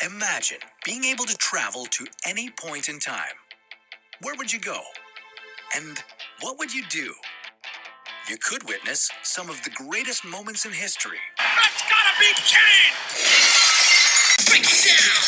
Imagine being able to travel to any point in time. Where would you go? And what would you do? You could witness some of the greatest moments in history. That's gotta be Kane! Break it down!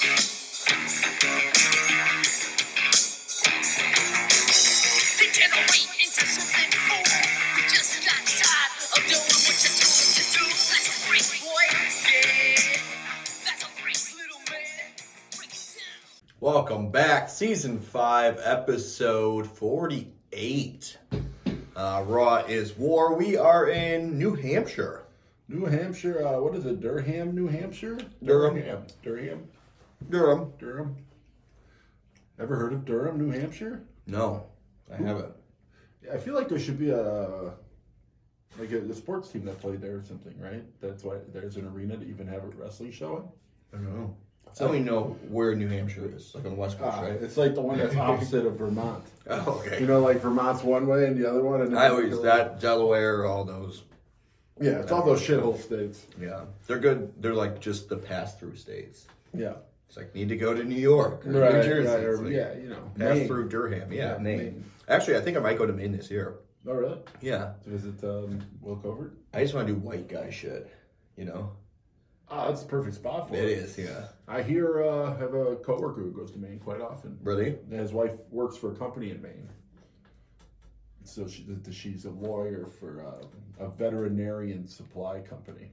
Degenerate into something cool. You just got tired of doing what you told to do. That's a break, boy. Yeah. That's a break, little man. Break it down. Welcome back, Season 5, Episode 48. Raw is War. We are in New Hampshire. New Hampshire, what is it? Durham, New Hampshire? Durham. Durham. Ever heard of Durham, New Hampshire? No, I haven't. I feel like there should be a sports team that played there or something, right? That's why there's an arena to even have a wrestling show I don't know. I don't even know where New Hampshire is. Like on the West Coast, in. right? It's like the one that's opposite of Vermont. Oh, okay. You know, like Vermont's one way and the other one. And I always, that, Delaware, all those. Yeah, it's all those shithole states. Yeah. They're good. They're like just the pass-through states. Yeah. It's like, need to go to New York or Right, New Jersey. right, It's like, yeah, you know. pass Maine. through Durham. Yeah, Yeah, Maine. Maine. Actually, I think I might go to Maine this year. Oh, really? Yeah. To visit Will Covert? I just want to do white guy shit, you know? Oh, that's the perfect spot for it. It is, yeah. I hear have a coworker who goes to Maine quite often. Really? And his wife works for a company in Maine. So she's a lawyer for a veterinarian supply company.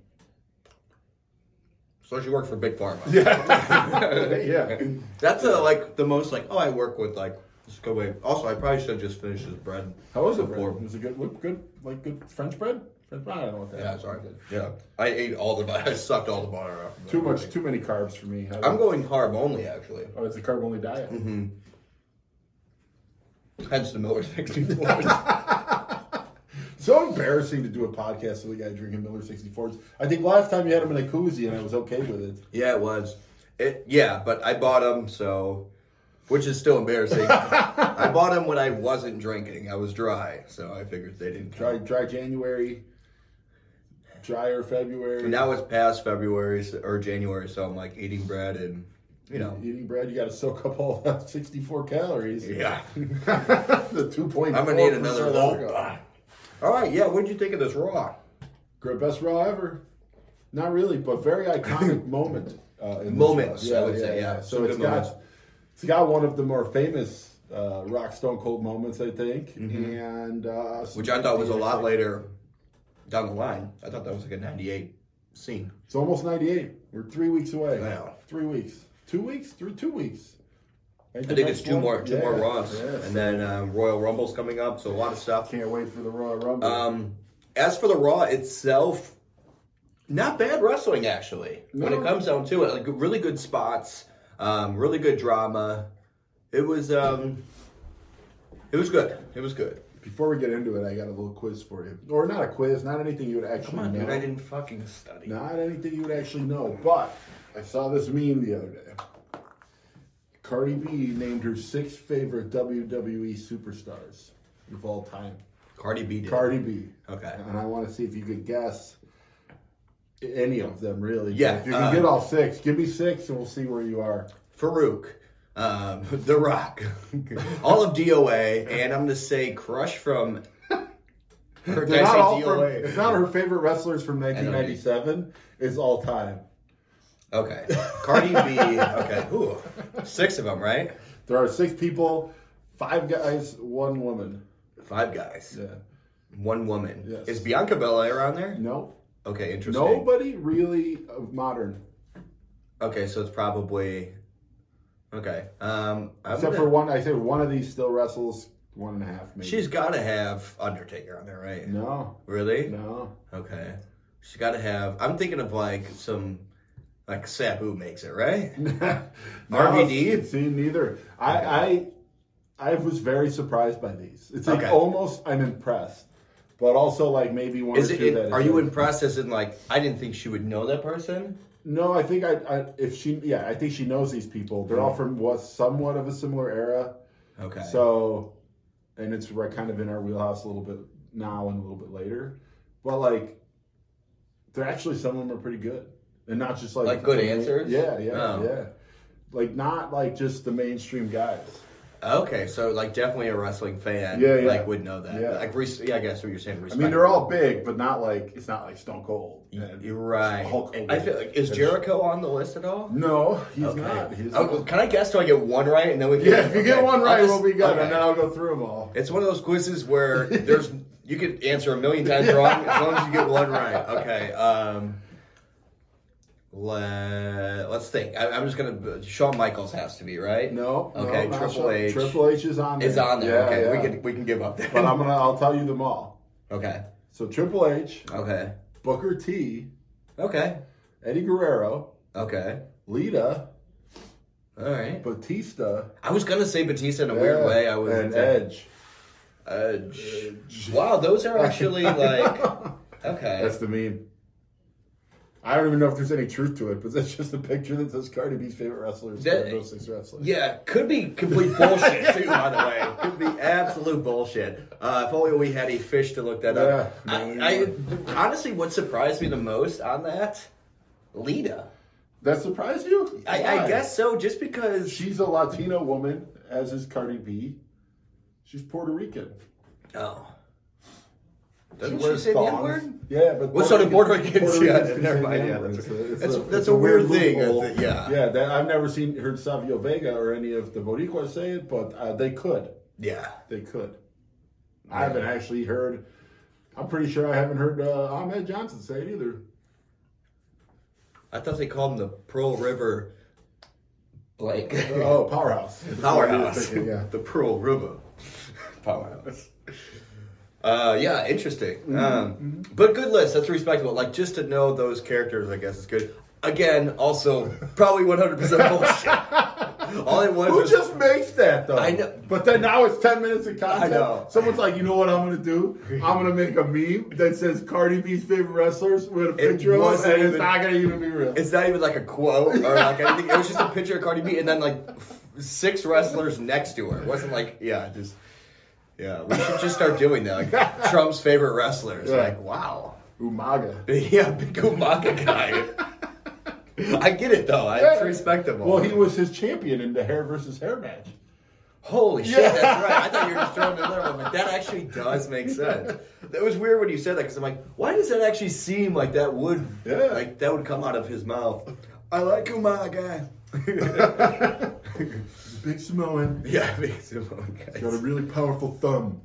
So she worked for Big Pharma. Yeah. Yeah. That's like the most like, oh, I work with like, just go away. Also, I probably should have just finished his bread. How was it? before. Bread? Was it good French bread? French bread? I don't know what that Yeah, is. sorry. Yeah. I ate all the butter. I sucked all the butter off. Too many carbs for me. I'm going carb only, actually. Oh, it's a carb only diet. Mm-hmm. Hence the Miller 64. So embarrassing to do a podcast with a guy drinking Miller 64s. I think last time you had him in a koozie and I was okay with it. Yeah, it was. Yeah, but I bought them, so, which is still embarrassing. I bought them when I wasn't drinking. I was dry, so I figured they didn't count. Dry January, drier February. And that was past February or January, so I'm like eating bread and, you know. Eating bread, you got to soak up all that 64 calories. Yeah. The 2.4. I'm going to need another loaf. All right, yeah, what did you think of this Raw? Great, best Raw ever. Not really, but very iconic moment. In Moments, this Raw. I would say, yeah. So Some it's good got moments. it's got one of the more famous Rock Stone Cold moments, I think, Mm-hmm. and Which I thought was a lot later down the line. I thought that was like a 98 scene. It's almost 98. We're 3 weeks away. Wow. 3 weeks. 2 weeks? 2 weeks. I think it's two more Raws. Yeah. And then Royal Rumble's coming up, so a lot of stuff. Can't wait for the Royal Rumble. As for the Raw itself, not bad wrestling, actually. No. When it comes down to it, like really good spots, really good drama. It was good. It was good. Before we get into it, I got a little quiz for you. Or not a quiz, not anything you would actually Come on, know. dude, I didn't fucking study. Not anything you would actually know. But I saw this meme the other day. Cardi B named her 6 favorite WWE superstars of all time. Cardi B did. Cardi B. Okay. And I want to see if you could guess any of them, really. Yeah, If you can get all 6, give me 6 and we'll see where you are. Farouk, The Rock, all of DOA, and I'm going to say Crush from... They're not all it's not her favorite wrestlers from 1997. It's all time. Okay. Cardi B. Okay. Ooh. 6 of them, right? There are 6 people, 5 guys, 1 woman. 5 guys. Yeah. 1 woman. Yes. Is Bianca Belair on there? No. Okay, interesting. Nobody really modern. Okay, so it's probably... Okay. Except for one, I say one of these still wrestles 1.5 maybe. She's got to have Undertaker on there, right? No. Really? No. Okay. She's got to have... I'm thinking of like some... Like Sabu makes it, right? RVD? See, neither. I was very surprised by these. It's like Okay. almost I'm impressed. But also like maybe one Is or it? two that Are is you like- impressed? As in, like, I didn't think she would know that person. No, I think I think she knows these people. They're all from somewhat of a similar era. Okay. So, and it's kind of in our wheelhouse a little bit now and a little bit later. But like, they're actually some of them are pretty good. and not just Like good answers? Yeah, Oh. yeah. Like not like just the mainstream guys. Okay, so like definitely a wrestling fan. Yeah, yeah. Like would know that. Yeah. Like, I guess what you're saying. I mean, they're all big, but not like it's not like Stone Cold. and You're right. Hulk Hogan. I feel like is Jericho on the list at all? No, he's Okay. not. He's Oh, can I guess? Do I get one right and then we can? yeah, if you get one right, I'll just- we'll be good, okay. and then I'll go through them all. It's one of those quizzes where there's you could answer a million times wrong as long as you get one right. Okay. Let's think. I'm just gonna. Shawn Michaels has to be right. No. Okay. not Triple Shawn. H. Triple H is on there. is on there. Yeah, Okay. yeah. We can give up there. But I'll tell you them all. Okay. So Triple H, Okay. Booker T, Okay. Eddie Guerrero, Okay. Lita, All right. Batista, I was gonna say Batista in a weird way. I was and Edge. Edge. Wow, those are actually like okay. That's the meme. I don't even know if there's any truth to it, but that's just a picture that says Cardi B's favorite wrestlers. Those 6 wrestlers. Yeah, could be complete bullshit too. By the way, could be absolute bullshit. If only we had a fish to look that up. Yeah. I honestly, what surprised me the most on that, Lita. That surprised you? I Why? guess so, just because She's a Latino woman, as is Cardi B. She's Puerto Rican. Oh, She doesn't she wears say the thongs. N-word? Yeah, but What's on the Puerto Ricans? Yeah, can never say mind. the Yeah, N-word. that's a weird thing. loophole. Yeah. Yeah, I've never heard Savio Vega or any of the Boricuas say it, but they could. Yeah. They could. I haven't actually heard. I'm pretty sure I haven't heard Ahmed Johnson say it either. I thought they called him the Pearl River blank. Oh, Powerhouse. Powerhouse. Yeah. The Pearl River Powerhouse. Yeah, interesting. But good list. That's respectable. Like, just to know those characters, I guess, is good. Again, also, probably 100% bullshit. All it was Who was... just makes that, though? I know. But then now it's 10 minutes of content. I know. Someone's like, you know what I'm going to do? I'm going to make a meme that says Cardi B's favorite wrestlers with a picture of them, wasn't and it's even- not going to even be real. It's not even like a quote or like anything. It was just a picture of Cardi B and then like 6 wrestlers next to her. It wasn't like, yeah, we should just start doing that. Like Trump's favorite wrestlers. Yeah. Like, wow. Umaga. Yeah, big Umaga guy. I get it though. It's respectable. Well, he was his champion in the hair versus hair match. Holy shit, Yeah. that's right. I thought you were just throwing another one. Like, that actually does make sense. That was weird when you said that because I'm like, why does that actually seem like that would come out of his mouth? I like Umaga. Big Samoan. Yeah, big Samoan guy. Got a really powerful thumb.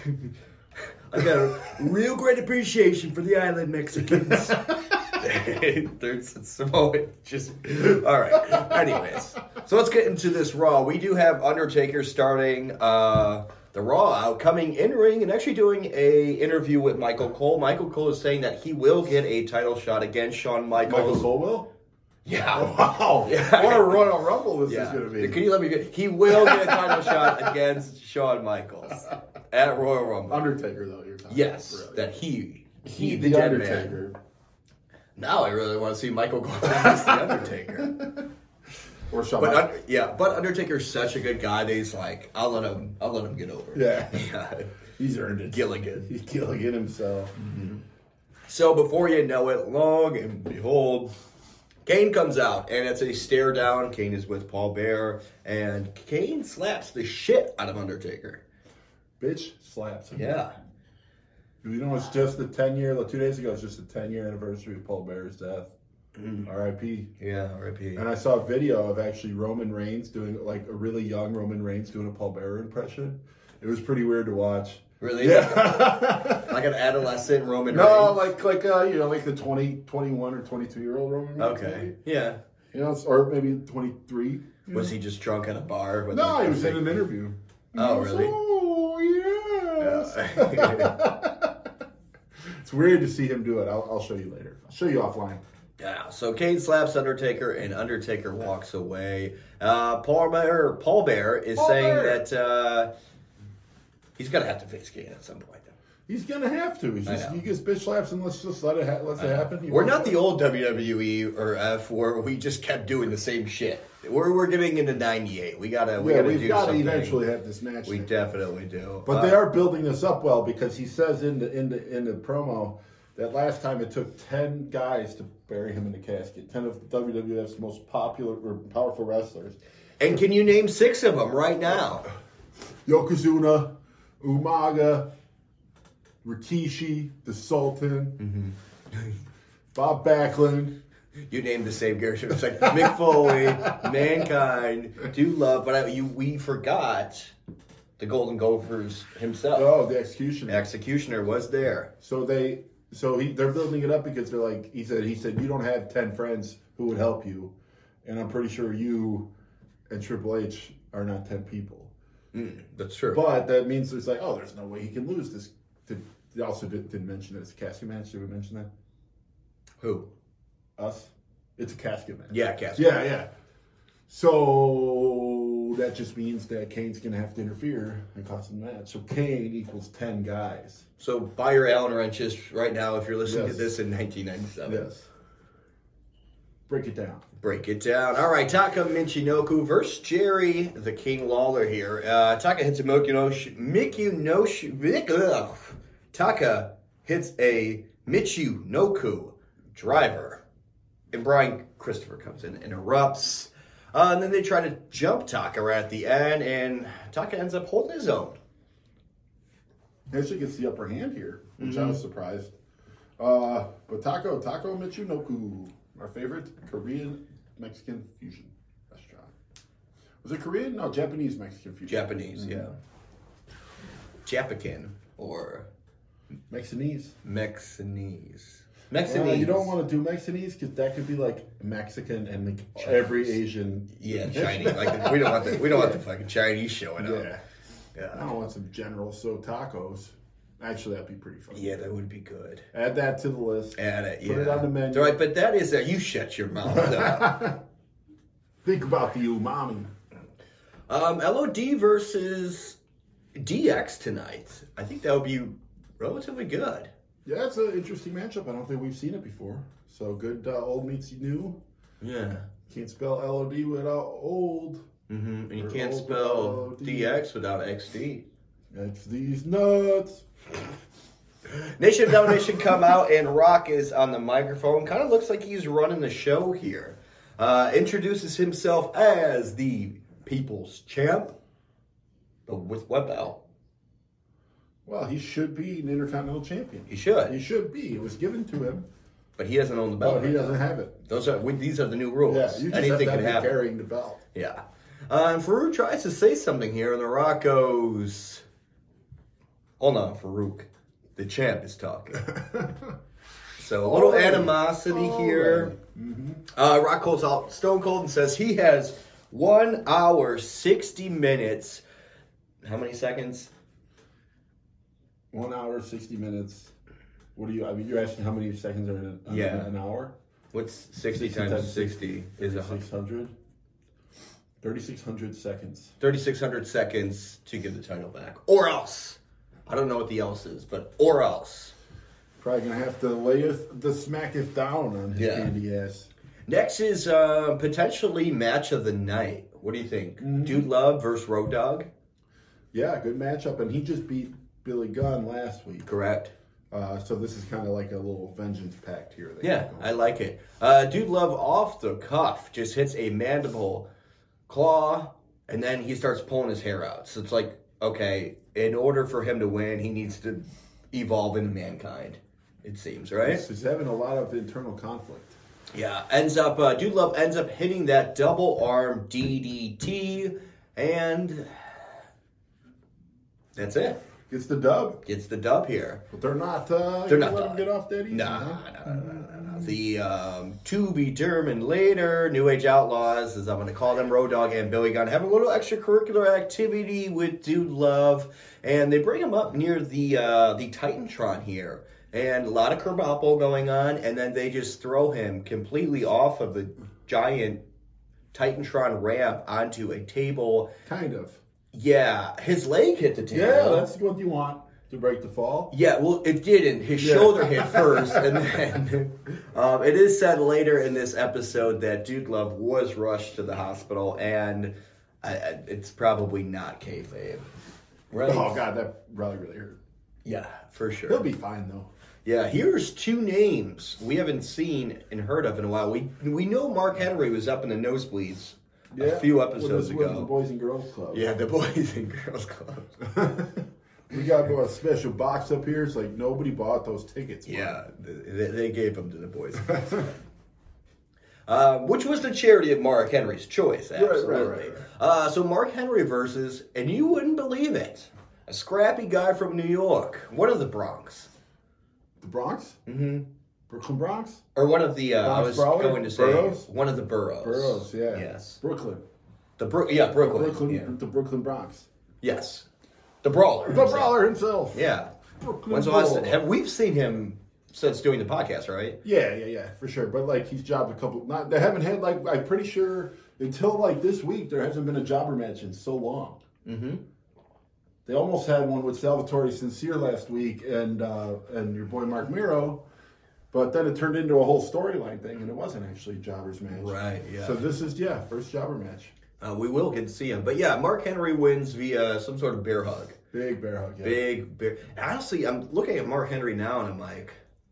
I got a real great appreciation for the island Mexicans. There's Samoan. Just all right. Anyways, so let's get into this Raw. We do have Undertaker starting the Raw out, coming in ring and actually doing a interview with Michael Cole. Michael Cole is saying that he will get a title shot against Shawn Michaels. Michael Cole will? Yeah. Wow. Yeah. What a Royal Rumble this is Yeah. going to be. Can you let me get? He will get a title shot against Shawn Michaels at Royal Rumble. Undertaker, though, you're talking Yes, about. that he the the dead Undertaker. man. Now I really want to see Michael Cole against the Undertaker. Or Shawn But Michaels. but Undertaker's such a good guy that he's like, I'll let him get over it. Yeah. Yeah. He's earned it. Gilligan. He's Gilligan himself. So before you know it, long and behold, Kane comes out, and it's a stare down. Kane is with Paul Bearer, and Kane slaps the shit out of Undertaker. Bitch slaps him. Yeah. You know, it's just the 10-year, 2 days ago, it's just the 10-year anniversary of Paul Bearer's death. R.I.P. Yeah, R.I.P. And I saw a video of actually Roman Reigns doing, like, a really young Roman Reigns doing a Paul Bearer impression. It was pretty weird to watch. Really? Yeah. Like an adolescent Roman No, Reigns? like the 21 or 22-year-old Roman Reigns. Okay. Maybe. Yeah. You know, or maybe 23. Was he just drunk at a bar? With No, like, he was in an interview. Oh, really? Oh, yes. It's weird to see him do it. I'll show you later. I'll show you offline. Yeah, so Kane slaps Undertaker, and Undertaker walks away. Paul Bearer is saying that he's going to have to face Kane at some point. He's gonna have to. He gets bitch slaps, and let's just let it happen. We're not the old WWE or F where we just kept doing the same shit. We're getting into '98. We gotta we've do got to something. eventually have this match. We definitely do. But they are building this up well because he says in the promo that last time it took 10 guys to bury him in the casket. 10 of WWF's most popular or powerful wrestlers. And can you name 6 of them right now? Yokozuna, Umaga, Rikishi, the Sultan, Bob Backlund. You named the same character. It's like Mick Foley, Mankind, Dude Love, but we forgot the Golden Gophers himself. Oh, the Executioner. Executioner was there. So they're building it up because they're like, he said you don't have 10 friends who would help you, and I'm pretty sure you and Triple H are not 10 people. That's true. But that means there's like, there's no way he can lose this. They also didn't mention that it's a casket match. Did we mention that? Who? Us. It's a casket match. Yeah, casket. Yeah. So that just means that Kane's gonna have to interfere and cost him the match. So Kane equals 10 guys. So buy your Allen wrenches right now if you're listening Yes. to this in 1997. Yes. Break it down. Break it down. All right, Taka Michinoku versus Jerry the King Lawler here. Taka hits a Taka hits a Michinoku driver. And Brian Christopher comes in and interrupts. And then they try to jump Taka right at the end, and Taka ends up holding his own. Actually gets the upper hand here, which I was surprised. But Tako Michinoku, our favorite Korean-Mexican fusion restaurant. Was it Korean? No, Japanese-Mexican fusion. Japanese, yeah. Japacan or Mexinese. Mexinese. You don't want to do Mexinese because that could be like Mexican and like every Asian. Yeah, Chinese. Like we don't want the fucking Chinese showing up. Yeah. I don't want some General So tacos. Actually, that'd be pretty fun. Yeah, that would be good. Add that to the list. Add it. Yeah. Put it on the menu. All right, but that is you shut your mouth. Think about the umami. LOD versus DX tonight. I think that would be relatively good. Yeah, it's an interesting matchup. I don't think we've seen it before. So good old meets new. Yeah. Can't spell LOD without old. Mm-hmm. And you Or can't old spell without DX without XD. It's these nuts. Nation of Domination come out, and Rock is on the microphone. Kind of looks like he's running the show here. Introduces himself as the People's Champ. But with what belt? Well, he should be an Intercontinental Champion. He should. He should be. It was given to him. But he doesn't own the belt. But he right doesn't now. have it. These are the new rules. Yeah, you just Anything have can to happen. carrying the belt. Yeah. And Farouk tries to say something here, and The Rock goes, hold on, Farouk. The champ is talking. So a little animosity here. Right. Rock calls out Stone Cold and says he has 1 hour, 60 minutes. How many seconds? 1 hour, 60 minutes. What do you? I mean, you're asking how many seconds are in an hour? What's 60 times 60? Is 3,600. 3,600 seconds. 3,600 seconds to give the title back. Or else. I don't know what the else is, but or else. Probably gonna have to lay the smacketh down on his candy ass. Next is potentially match of the night. What do you think? Dude Love versus Road Dogg? Yeah, good matchup, and he just beat Billy Gunn last week. Correct. So this is kind of like a little vengeance pact here. Yeah, I like it. Dude Love off the cuff just hits a mandible claw, and then he starts pulling his hair out. So it's like, okay, in order for him to win, he needs to evolve into Mankind, it seems, right? He's having a lot of internal conflict. Yeah, Dude Love ends up hitting that double arm DDT, and that's it. Gets the dub. Gets the dub here. But they're not. They're not let done. him get off that easy. No. The to be determined later, New Age Outlaws, as I'm going to call them, Road Dogg and Billy Gunn, have a little extracurricular activity with Dude Love, and they bring him up near the Titantron here, and a lot of kerbopple going on, and then they just throw him completely off of the giant Titantron ramp onto a table. Kind of. Yeah, his leg hit the table. Yeah, that's what you want to break the fall. Yeah, well, it didn't. His shoulder hit first, and then it is said later in this episode that Dude Love was rushed to the hospital, and it's probably not kayfabe. Right? Oh, God, that really hurt. Yeah, for sure. He'll be fine, though. Yeah, here's two names we haven't seen and heard of in a while. We know Mark Henry was up in the nosebleeds a few episodes with ago. the Boys and Girls Club. Yeah, the Boys and Girls Club. We got a special box up here. It's like nobody bought those tickets. Yeah, they gave them to the Boys and Girls Club. Which was the charity of Mark Henry's choice, absolutely. Right. So Mark Henry versus, and you wouldn't believe it, a scrappy guy from New York, one of the Bronx. The Bronx? Mm-hmm. Brooklyn Bronx? Or one of the, I was Brawley? going to say, Boroughs? one of the boroughs. Boroughs, yeah. Yes. Brooklyn. Brooklyn. Yeah. The Brooklyn Bronx. Yes. The Brawler. The Brawler himself. Yeah. Brooklyn When's the last Brawler. time? We've seen him since doing the podcast, right? Yeah, for sure. But like he's jobbed a couple. They haven't had like I'm pretty sure until like this week there hasn't been a jobber match in so long. Mm-hmm. They almost had one with Salvatore Sincere last week and your boy Mark Miro, but then it turned into a whole storyline thing and it wasn't actually a jobber's match. Right. Yeah. So this is first jobber match. We will get to see him, but yeah, Mark Henry wins via some sort of bear hug. Big bear hug. Yeah. Big bear. And honestly, I'm looking at Mark Henry now and I'm like,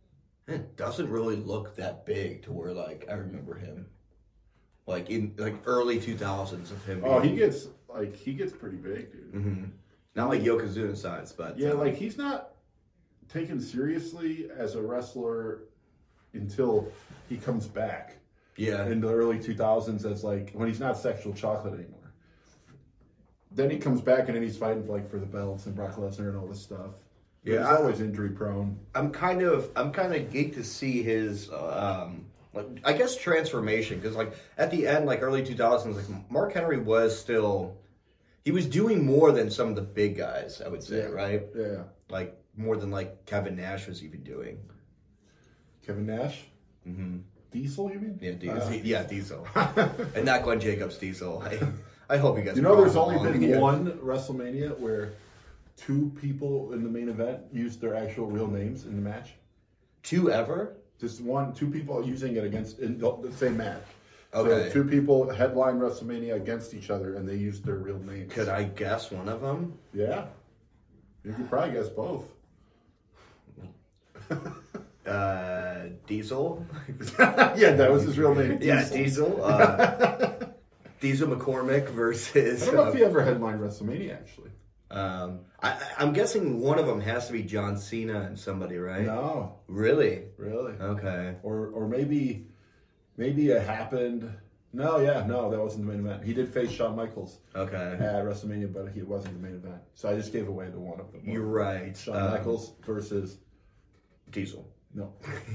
it doesn't really look that big to where like I remember him, like in like early 2000s of him. Oh, he gets pretty big, dude. Mm-hmm. Not like Yokozuna size, but yeah, like he's not taken seriously as a wrestler until he comes back. Yeah. In the early 2000s, as like when he's not Sexual Chocolate anymore. Then he comes back and then he's fighting for the belts and Brock Lesnar and all this stuff. But Yeah, he's always injury prone. I'm kind of geeked to see his like I guess transformation because like at the end, like early 2000s, like Mark Henry was still. He was doing more than some of the big guys, I would say, right? Yeah. Like, more than, like, Kevin Nash was even doing. Kevin Nash? Mm-hmm. Diesel, you mean? Yeah, Diesel. And not Glenn Jacobs Diesel. I hope you guys there's only been one WrestleMania where two people in the main event used their actual real names in the match. Two ever? Just two people using it in the same match. Okay. So two people headline WrestleMania against each other, and they used their real names. Could I guess one of them? Yeah. You could probably guess both. Diesel? Yeah, that was his real name. Yeah, Diesel. Diesel McCormick versus... I don't know if he ever headlined WrestleMania, actually. I'm guessing one of them has to be John Cena and somebody, right? No. Really? Okay. Or maybe it happened. No, that wasn't the main event. He did face Shawn Michaels. Okay. At WrestleMania, but he wasn't the main event. So I just gave away the one of them. You're right. Shawn Michaels versus Diesel. No.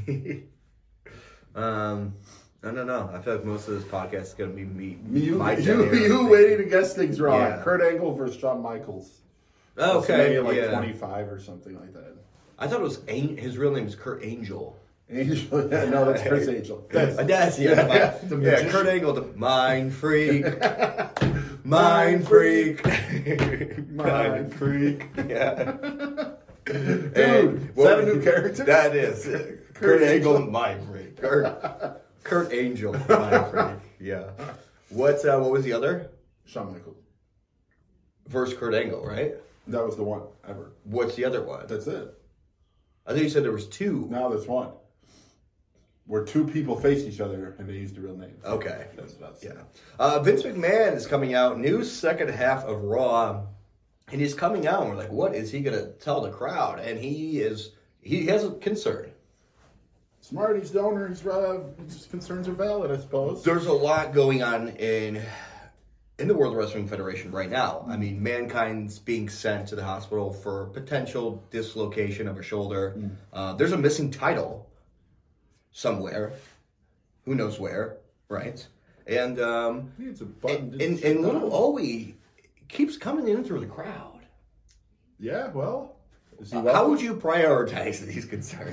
I don't know. I feel like most of this podcast is going to be you waiting to guess things wrong. Yeah. Kurt Angle versus Shawn Michaels. Okay. Like 25 or something like that. I thought it was his real name is Kurt Angel. Angel? Yeah, no, that's Chris Angel. Kurt Angle, the mind freak. Mind freak. Mind freak. Yeah. Dude, is that a new character? That is. Kurt Angle, mind freak. Kurt Angel, mind freak. Yeah. What was the other? Shawn Michaels. Versus Kurt Angle, right? That was the one ever. What's the other one? That's it. I think you said there was two. Now there's one. Where two people face each other and they use the real names. Okay. That's what I was saying. Yeah. Vince McMahon is coming out, new second half of Raw, and he's coming out and we're like, what is he going to tell the crowd? And he has a concern. Smart, he's the owner, his concerns are valid, I suppose. There's a lot going on in the World Wrestling Federation right now. I mean, Mankind's being sent to the hospital for potential dislocation of a shoulder. There's a missing title somewhere. Who knows where, right? And it's a button. And little Owie keeps coming in through the crowd. Yeah, well. How would you prioritize these concerns?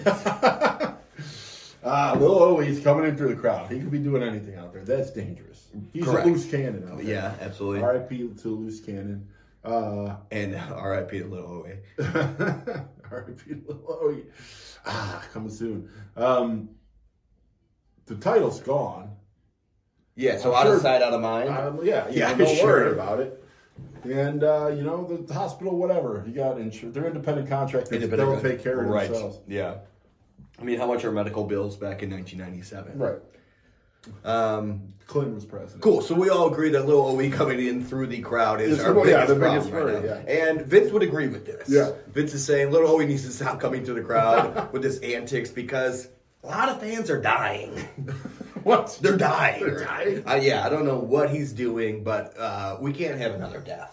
Little Owie's coming in through the crowd. He could be doing anything out there. That's dangerous. He's Correct. A loose cannon out there. Yeah, absolutely. R.I.P. to loose cannon. And R.I.P. to little Owie. R.I.P. to little Owie. Coming soon. The title's gone. Yeah, so out of sight, out of mind. Don't worry about it. And, the hospital, whatever. You got insurance. They're independent contractors. They'll take care of themselves. Yeah. I mean, how much are medical bills back in 1997? Right. Clinton was president. Cool. So we all agree that Lil Owie coming in through the crowd is our the biggest biggest problem right worry, now. And Vince would agree with this. Yeah. Vince is saying Lil Owie needs to stop coming to the crowd with his antics because a lot of fans are dying. What? They're dying. They're dying? Yeah, I don't know what he's doing, but we can't have another death.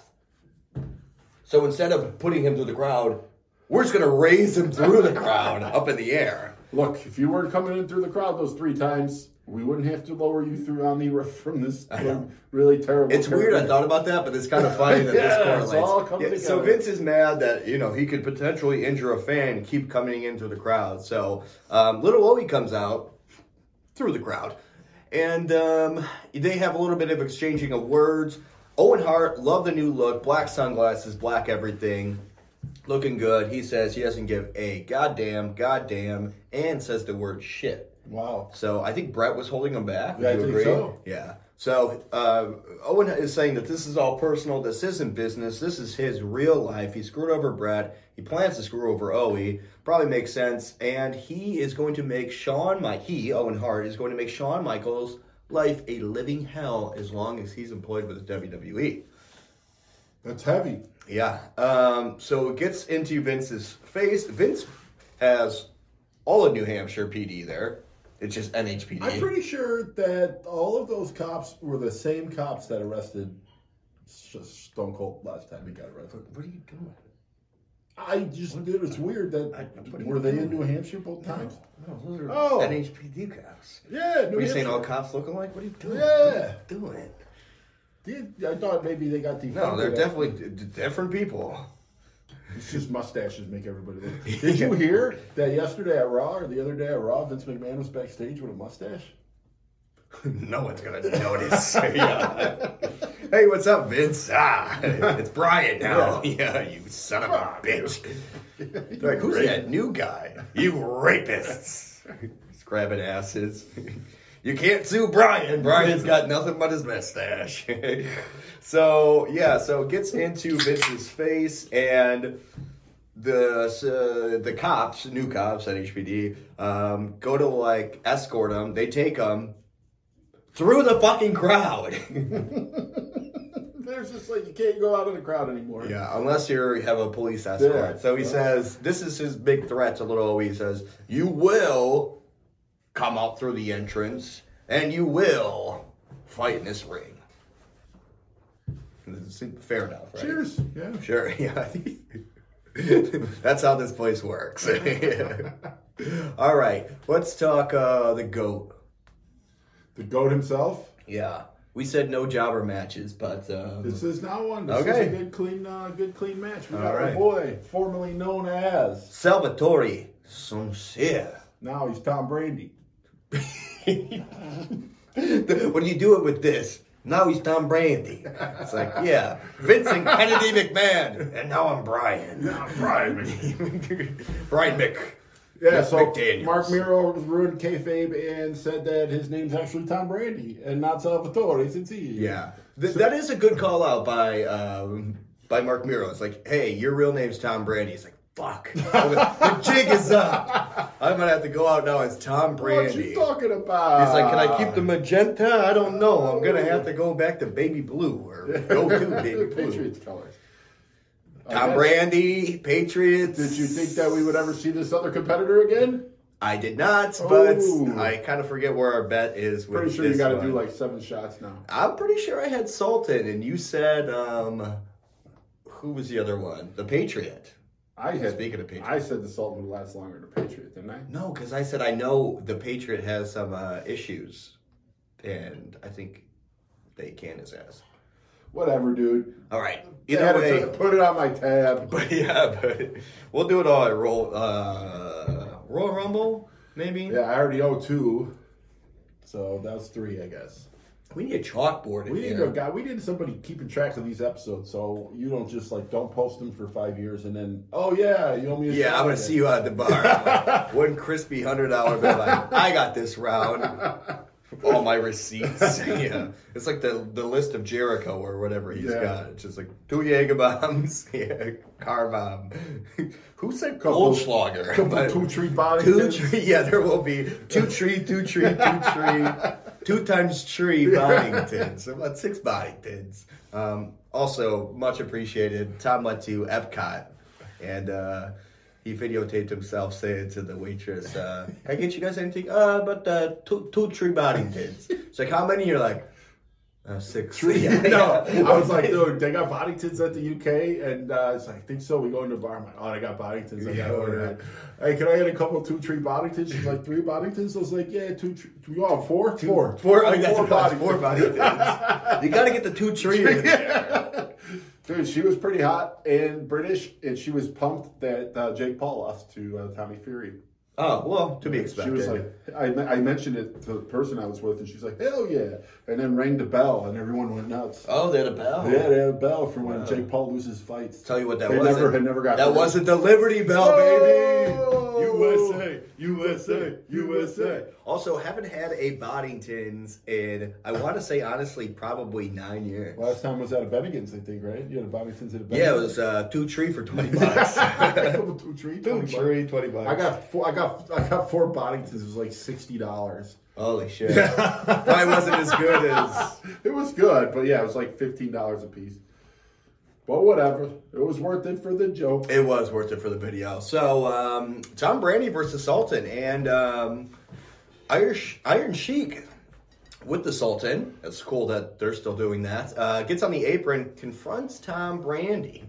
So instead of putting him through the crowd, we're just going to raise him through the crowd up in the air. Look, if you weren't coming in through the crowd those 3 times, we wouldn't have to lower you through on the roof from this really terrible. It's weird. I thought about that, but it's kind of funny that this correlates. It's all coming together. So Vince is mad that he could potentially injure a fan and keep coming into the crowd. So Lil Owie comes out through the crowd, and they have a little bit of exchanging of words. Owen Hart, love the new look, black sunglasses, black everything. Looking good. He says he doesn't give a goddamn, and says the word shit. Wow. So I think Brett was holding him back. Yeah, Would you I think agree? so. Yeah. So Owen is saying that this is all personal. This isn't business. This is his real life. He screwed over Brett. He plans to screw over Owie. Probably makes sense. And he is going to make Owen Hart, is going to make Shawn Michaels' life a living hell as long as he's employed with the WWE. That's heavy. Yeah. So it gets into Vince's face. Vince has all of New Hampshire PD there. It's just NHPD. I'm pretty sure that all of those cops were the same cops that arrested Stone Cold last time he got arrested. What are you doing? It's weird that were they in New Hampshire both times? No, those are Oh. NHPD cops. Yeah, New Are you saying Hampshire. all cops look alike? What are you doing? Yeah. What are you doing? I thought maybe they got defunded. No, they're definitely different people. It's just mustaches make everybody look. Did you hear that yesterday at Raw or the other day at Raw, Vince McMahon was backstage with a mustache? No one's gonna notice. Yeah. Hey, what's up, Vince? It's Brian now. Yeah, you son of a bitch. Like, who's that new guy? You rapists. He's grabbing asses. You can't sue Brian. Brian's got nothing but his mustache. So it gets into Vince's face, and the cops, new cops at HPD, go to escort him. They take him through the fucking crowd. There's just you can't go out in the crowd anymore. Yeah, unless you have a police escort. Yeah. So he says, this is his big threat to Lil Owie. He says, you will come out through the entrance, and you will fight in this ring. Fair enough, right? Cheers. Yeah. Sure, yeah. That's how this place works. All right, let's talk the GOAT. The GOAT himself. Yeah. We said no jobber matches, but... This is now one. This Okay. is a good clean match. We All got right. our boy, formerly known as... Salvatore Sincere. Now he's Tom Brady. When you do it with this, now he's Tom Brady. It's yeah, Vincent Kennedy McMahon, and now I'm Brian. Now Brian McMahon. Brian Mc. Yeah, so McDaniels. Mark Miro ruined kayfabe and said that his name's actually Tom Brady and not Salvatore Sincere. Yeah, that is a good call out by Mark Miro. It's hey, your real name's Tom Brady. He's fuck, the jig is up. I'm gonna have to go out now as Tom Brady. What you talking about? He's can I keep the magenta? I don't know. I'm gonna have to go back to baby blue or go to baby blue. Patriots colors. Tom Brady, Patriots. Did you think that we would ever see this other competitor again? I did not, but Oh. I kind of forget where our bet is. With Pretty sure you this got to one. do 7 shots now. I'm pretty sure I had Sultan, and you said who was the other one? The Patriot. Speaking of Patriot. I said the Sultan would last longer than the Patriot, didn't I? No, because I said I know the Patriot has some issues, and I think they can his ass. Whatever, dude. All right. Yeah, Either way, put it on my tab. but we'll do it all at Royal Rumble, maybe. Yeah, I already owe 2, so that's 3, I guess. We need a chalkboard. We need somebody keeping track of these episodes, so you don't just don't post them for 5 years and then you owe me a shot I'm gonna again. see you at the bar. One crispy $100 bill. I got this round. all my receipts. Yeah, it's like the list of Jericho or whatever he's got. It's just like 2 Jaeger bombs, car bomb. Who said Goldschlager? Couple 2 tree body. 2 tree. Yeah, there will be 2 tree, 2 tree, 2 tree, 2 times tree Boddingtons. So about 6 Boddingtons. Also, much appreciated. Tom went to Epcot and. He videotaped himself saying to the waitress, "Can I get you guys anything? But 2 tree Boddingtons." It's like, how many? You're like, 6. No, I was like, dude, they got Boddingtons at the UK, and it's like, I think so. We go into the bar. I'm like, oh, they got Boddingtons. I got to order it. Hey, can I get a couple 2 tree Boddingtons? She's like, 3 Boddingtons. I was like, yeah, 2 tree. We want 4? 4. 4 Boddingtons. Boddingtons. You got to get the 2 tree in there. Dude, she was pretty hot and British, and she was pumped that Jake Paul lost to Tommy Fury. Oh, well, to be expected. She was like, I mentioned it to the person I was with, and she's like, hell yeah. And then rang the bell, and everyone went nuts. Oh, they had a bell? Yeah, they had a bell for when Jake Paul loses fights. Tell you what, that never got that wasn't the Liberty Bell, baby. Oh! USA. Also, haven't had a Boddingtons in, I want to say, honestly, probably 9 years. Last time was at a Bennigan's, I think, right? You had a Boddingtons at a Bennigan's. Yeah, it was 2 tree for $20. 2 tree, 2 tree, $20. I got 4 Boddingtons. It was like $60. Holy shit! Probably wasn't as good as. It was good, but yeah, it was like $15 a piece. But whatever, it was worth it for the joke. It was worth it for the video. So, Tom Brady versus Sultan, and Iron Sheik with the Sultan. It's cool that they're still doing that. Gets on the apron, confronts Tom Brady.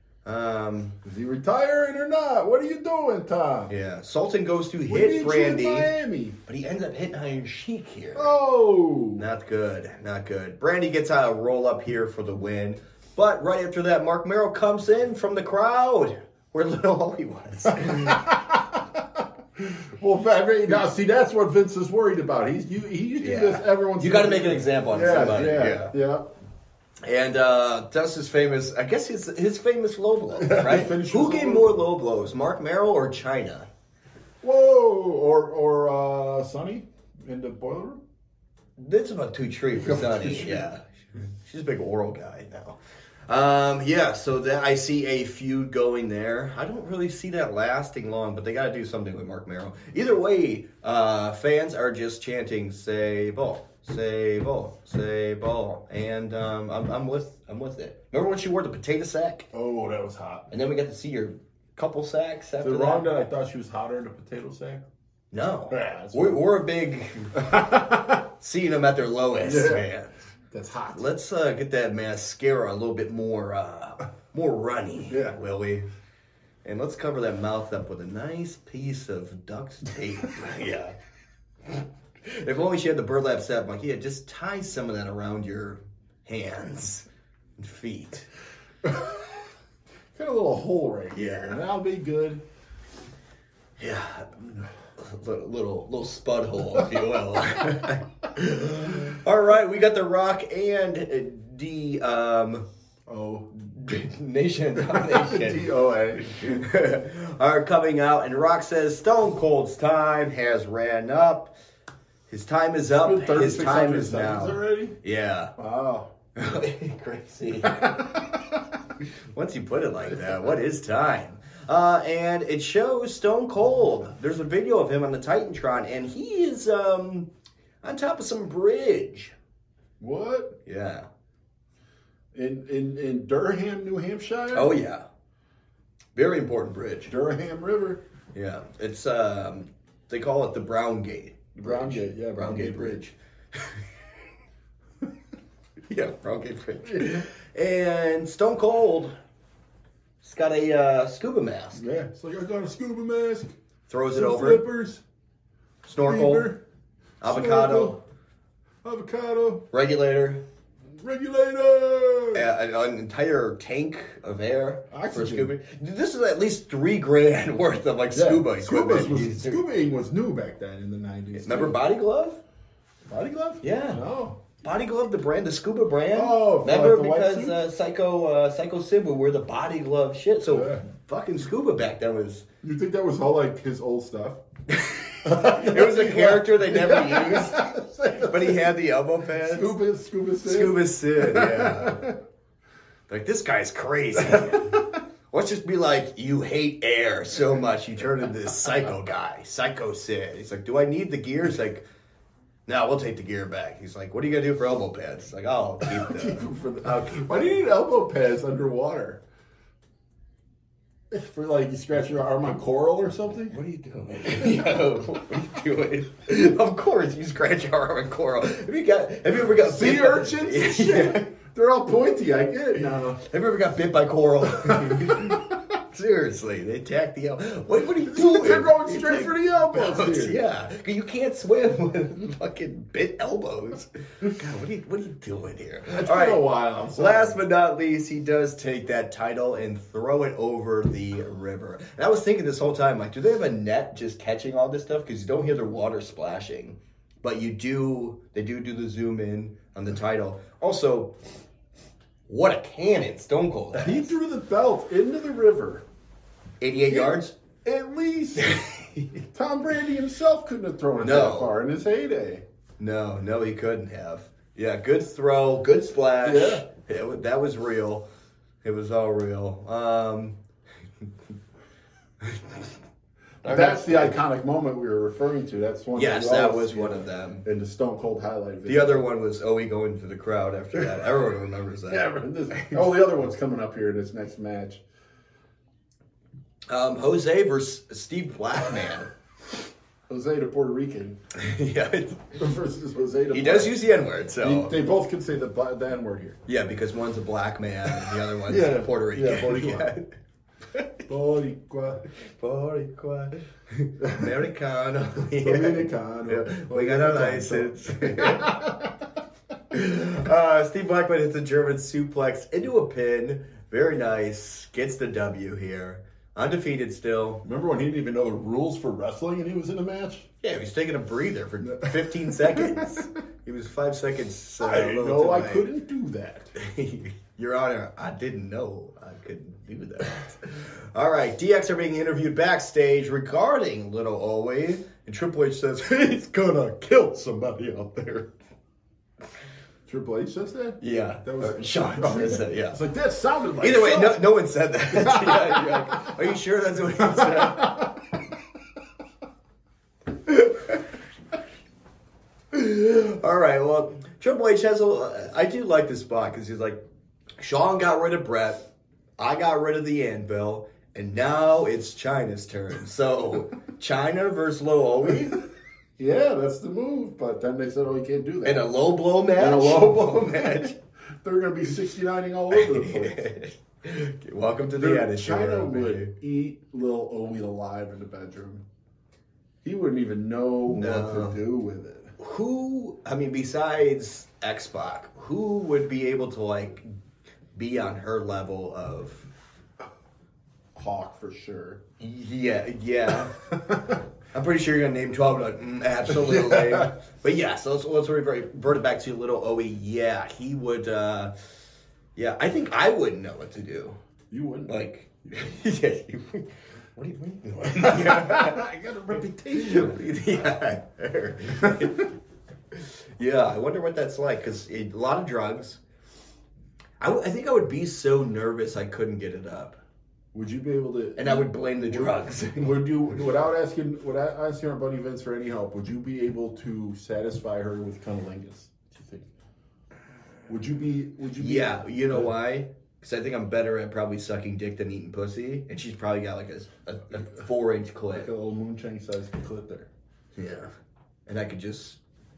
Is he retiring or not? What are you doing, Tom? Yeah, Sultan goes to We hit need you in Brandy, Miami. but he ends up hitting Iron Sheik here. Oh, Not good, not good. Brandy gets a roll up here for the win, but right after that, Mark Merrill comes in from the crowd where Little Holy was. well, now see, that's what Vince is worried about. He do this. Everyone's You got to make an example on somebody. Yeah. And that's his famous, I guess his famous low blow, right? Who gave low more low blows, Mark Merrill or China? Whoa, or Sonny in the boiler room. That's about 2 tree for Sonny. Yeah, she's a big oral guy now. So that I see a feud going there. I don't really see that lasting long, but they got to do something with Mark Merrill. Either way, fans are just chanting "Say ball, say ball, say ball," and I'm with it. Remember when she wore the potato sack? Oh, that was hot. And then we got to see your couple sacks after Is it wrong that I thought she was hotter in a potato sack? No, Yeah, we're a big seeing them at their lowest, man. That's hot. Let's get that mascara a little bit more runny, will we? And let's cover that mouth up with a nice piece of duct tape. Yeah. If only she had the burlap sack, like, yeah, just tie some of that around your hands and feet. Got a little hole right here. Yeah. That'll be good. Yeah. Little spud hole, if you will. All right, we got The Rock and the Nation Domination DOA are coming out, and Rock says Stone Cold's time has ran up. His time is up. His time is now. Already? Yeah. Wow. Crazy. Once you put it like that, what is time? And it shows Stone Cold. There's a video of him on the Titantron, and he is on top of some bridge. What? Yeah. In Durham, New Hampshire? Oh, yeah. Very important bridge. Durham River. Yeah. It's, they call it the Brown Gate. Brown Gate, yeah. Brown Gate Bridge. Yeah, Brown Gate Bridge. And Stone Cold... He's got a scuba mask. Yeah, it's like I got a scuba mask. Throws it some over. Flippers. Snorkel. Beaver, Avocado. Avocado. Regulator. Regulator. An entire tank of air for Oxygen. scuba. This is at least $3,000 worth of scuba equipment. Scubaing was new back then in the 90s. Remember Body Glove? Body Glove? Yeah. No. Body Glove, the brand, the scuba brand. Oh, remember the white because Psycho Sid would wear the Body Glove shit. So fucking scuba back then was. You think that was all like his old stuff? It was a character they never used, but he had the elbow pads. Scuba Sid. Scuba Sid, yeah. Like, this guy's crazy. Let's just be like, you hate air so much, you turn into this psycho guy, Psycho Sid. He's like, do I need the gear? He's like, no, we'll take the gear back. He's like, what are you going to do for elbow pads? He's like, I'll keep them. Why do you need elbow pads underwater? For like you scratch your arm on coral or something? What are you doing? Yo, what are you doing? Of course, you scratch your arm on coral. Have you ever got Sea bit urchins and Yeah. shit. They're all pointy. I get it now. Have you ever got bit by coral? Seriously, they attack the elbow. What are you doing? They're going straight for the elbows here. Yeah, you can't swim with fucking bit elbows. God, what are you doing here? It's All been right. a while. I'm sorry. Last but not least, he does take that title and throw it over the river. And I was thinking this whole time, like, do they have a net just catching all this stuff? Because you don't hear the water splashing, but they do the zoom in on the title. Also, what a cannon Stone Cold has. He threw the belt into the river. 88 yards? At least Tom Brady himself couldn't have thrown it No. that far in his heyday. No, he couldn't have. Yeah, good throw, good splash. Yeah. That was real. It was all real. That's the iconic moment we were referring to. That's one. Yes, we that always was see one of them. in the Stone Cold highlight The video. other one was Owie going to the crowd after that. Everyone remembers that. Yeah, but the other one's coming up here in this next match. Jose versus Steve Blackman. Jose the Puerto Rican Yeah, versus Jose the he Black. does use the N-word, so They both can say the N-word here. yeah, because one's a black man and the other one's Yeah, Puerto Rican. yeah, Boricua. Boricua. Boricua. Americano. Dominicano. Yeah, we got our license. Steve Blackman hits a German suplex into a pin. Very nice. Gets the W here. Undefeated still. Remember when he didn't even know the rules for wrestling and he was in a match? Yeah, he was taking a breather for 15 seconds. He was 5 seconds. I didn't know I couldn't do that. Your Honor, I didn't know I couldn't do that. All right, DX are being interviewed backstage regarding Little Owie, and Triple H says he's gonna kill somebody out there. Triple H says that? Yeah, That was Sean says that. Yeah. It's like that sounded like Either way, Sean. no one said that. Yeah, you're like, are you sure that's what he said? All right, well, Triple H has I do like this spot because he's like, Sean got rid of Brett, I got rid of the Anvil, and now it's Chyna's turn. So, Chyna versus Lil Owie Yeah, that's the move. But then they said, oh, you can't do that. in a low blow match. In a low blow match. They're going to be 69ing all over the place. Welcome to the Attitude Chyna Era, baby. would eat Lil Owie alive in the bedroom. He wouldn't even know what to do with it. Who, I mean, besides X-Pac, who would be able to, like, be on her level of... Hawk for sure. Yeah. I'm pretty sure you're going to name 12, like, absolutely. Yeah. But yeah, so let's revert it back to Little Owie. Yeah, he would, I think I wouldn't know what to do. You wouldn't. Like, yeah, what are you doing? I got a reputation. Yeah. Yeah, I wonder what that's like, because a lot of drugs. I think I would be so nervous I couldn't get it up. Would you be able to? And I would blame the drugs. Would you, without asking our buddy Vince for any help, would you be able to satisfy her with cunnilingus? Do you think? Would you be? Yeah, you know why? Because I think I'm better at probably sucking dick than eating pussy, and she's probably got like a 4-inch Like clit. a little moonshine sized clit there. Yeah, and I could just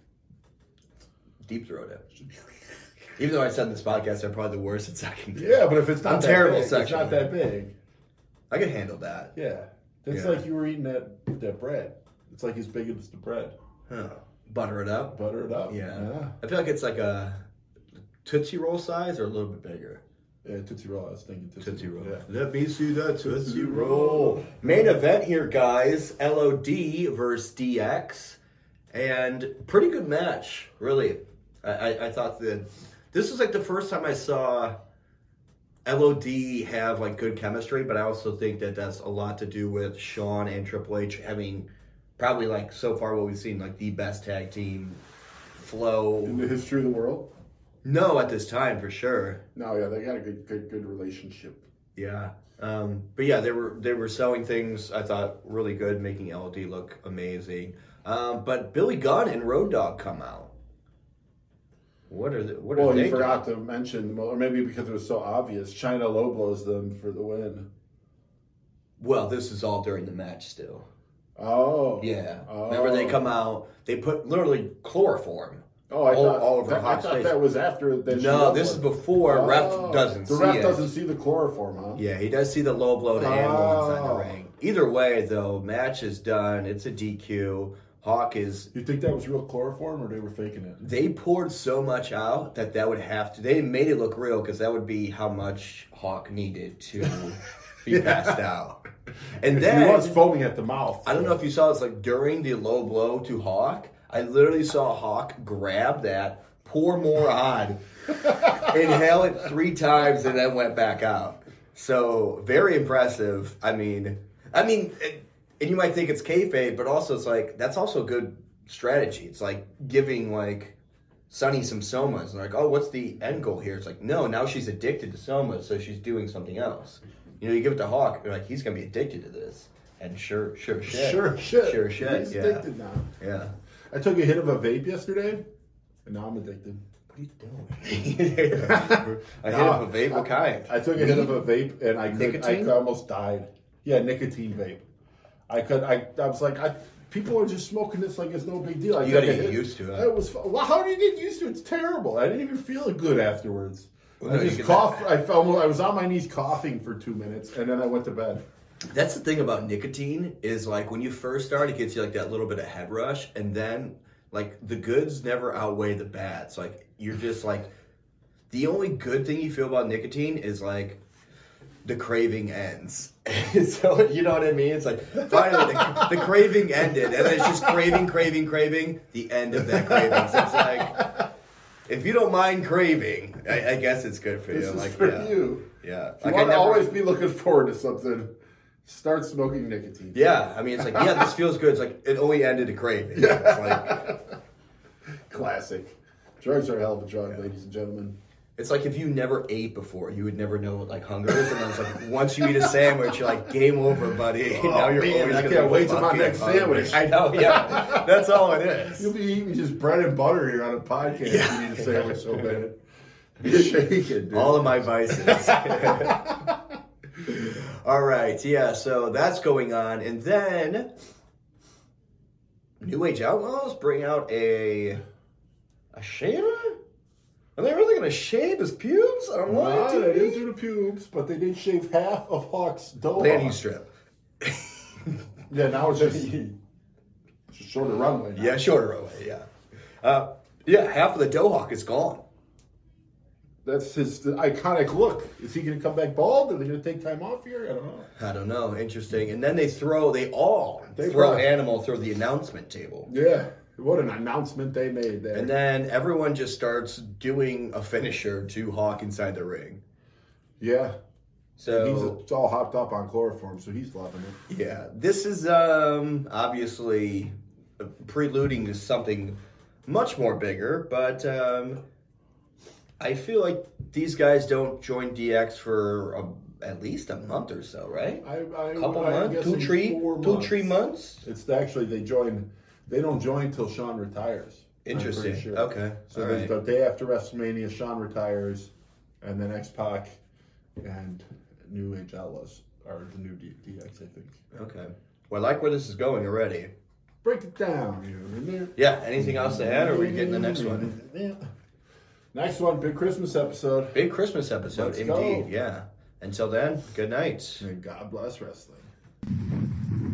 deep throat it. Even though I said in this podcast I'm probably the worst at sucking dick. Yeah, but if it's not I'm that terrible big, it's suction. not that big. I could handle that. Yeah, that's Yeah. like you were eating that bread. It's like as big as the bread. Huh. Butter it up. Butter it up. Yeah. I feel like it's like a Tootsie Roll size or a little bit bigger. Yeah, Tootsie Roll. I was thinking Tootsie Roll. Yeah. Let me see that Tootsie Roll. Main event here, guys. LOD versus DX. And pretty good match, really. I thought that this was like the first time I saw LOD have like good chemistry, but I also think that that's a lot to do with Shawn and Triple H having probably like so far what we've seen, like the best tag team flow. In the history of the world? No, at this time for sure. No, yeah, they got a good relationship. Yeah. But yeah, they were selling things I thought really good, making LOD look amazing. But Billy Gunn and Road Dogg come out. What are they? Well, you forgot to mention, or maybe because it was so obvious, China low blows them for the win. Well, this is all during the match still. Oh. Yeah. Oh. Remember they come out, they put literally chloroform. Oh, I thought, all over I thought that was after that. No, this is before. Oh. Ref doesn't see it. The ref doesn't see the chloroform, huh? Yeah, he does see the low blow to Anvil inside the ring. Either way, though, match is done. It's a DQ. Hawk is... You think that was real chloroform or they were faking it? They poured so much out that would have to... They made it look real because that would be how much Hawk needed to be passed out. And then... He was foaming at the mouth. I don't know if you saw this, like, during the low blow to Hawk, I literally saw Hawk grab that, pour more on, inhale it 3 times, and then went back out. So, very impressive. I mean, and you might think it's kayfabe, but also it's like, that's also good strategy. It's like giving, like, Sunny some somas. And like, oh, what's the end goal here? It's like, no, now she's addicted to somas, so she's doing something else. You know, you give it to Hawk, you're like, he's going to be addicted to this. And sure shit. He's Yeah. addicted now. Yeah. I took a hit of a vape yesterday, and now I'm addicted. What are you doing? I hit up a vape. What kind? I took a hit of a vape, and I almost died. Yeah, nicotine vape. I was like, people are just smoking this like it's no big deal. You gotta get used to it. It was. Well, how do you get used to it? It's terrible. I didn't even feel good afterwards. Well, I just coughed. I was on my knees coughing for 2 minutes, and then I went to bed. That's the thing about nicotine is like when you first start, it gets you like that little bit of head rush, and then like the goods never outweigh the bads. Like you're just like the only good thing you feel about nicotine is like the craving ends. So you know what I mean? It's like finally the craving ended, and then it's just craving. The end of that craving. So it's like if you don't mind craving, I guess it's good for you. This is like for yeah. you. Yeah, If you want to always be looking forward to something, start smoking nicotine. Yeah, I mean, it's like, yeah, this feels good. It's like, it only ended a craving. Yeah. It's like, classic. Drugs are a hell of a drug, ladies and gentlemen. It's like if you never ate before, you would never know what like hunger is. And then it's like, once you eat a sandwich, you're like, game over, buddy. Oh, now you're man, always I gonna can't be wait till my fucking next hungry. sandwich. I know, yeah. That's all it is. You'll be eating just bread and butter here on a podcast. Yeah. You need a sandwich so bad. You're shaking, dude. All of my vices. All right, yeah, so that's going on. And then New Age Outlaws bring out a shaver? Are they really going to shave his pubes? I don't know. No, they didn't do the pubes, but they did shave half of Hawk's dough. Landing strip. Yeah, now it's just a shorter runway. Now. Yeah, shorter runway, yeah. Yeah, half of the Dohawk is gone. That's his iconic look. Is he going to come back bald? Are they going to take time off here? I don't know. Interesting. And then they all They throw brought- Animal through the announcement table. Yeah. What an announcement they made there. And then everyone just starts doing a finisher to Hawk inside the ring. Yeah. So He's all hopped up on chloroform, so he's loving it. yeah, this is obviously preluding to something much more bigger, but I feel like these guys don't join DX for at least a month or so, right? I'm Months? guessing 3 months? It's actually they don't join till Shawn retires. I'm pretty Interesting. sure. Okay. So All right. the day after WrestleMania, Shawn retires, and then X-Pac and New Age Outlaws are the new DX, I think. Okay. Well, I like where this is going already. Break it down. Yeah. Anything else to add, or are we getting the next one? Yeah. Next one, big Christmas episode. Big Christmas episode, Let's indeed. go. Yeah. Until then, good night. And God bless wrestling.